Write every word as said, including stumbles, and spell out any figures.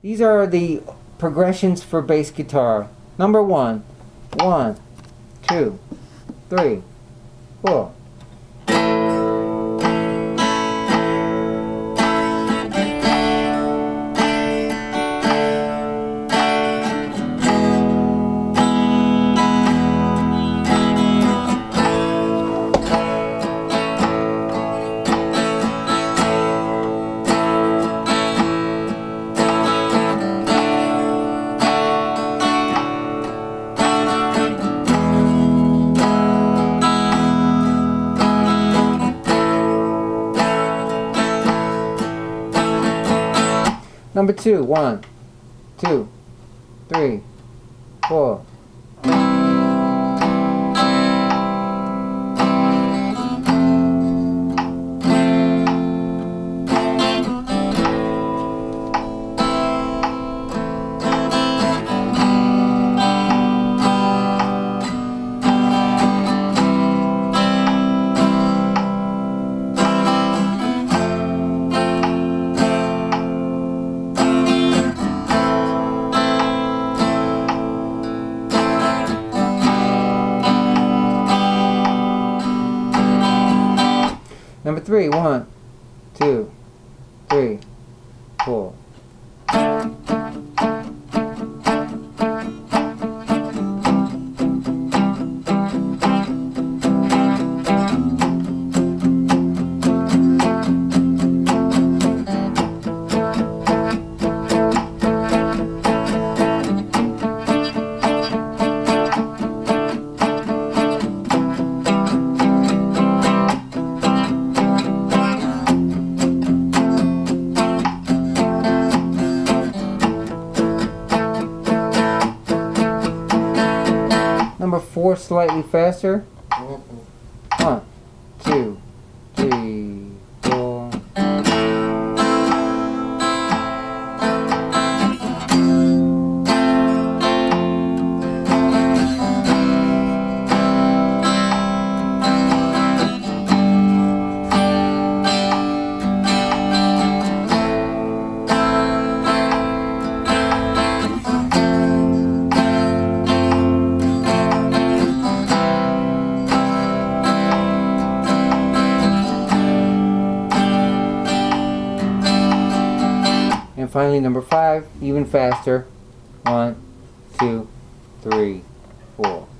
These are the progressions for bass guitar. Number one, one, two, three, four. Number two, one, two, three, four. Number three, one, two, three, four. Number four, slightly faster. One, two, three, four. And finally, number five, even faster. One, two, three, four.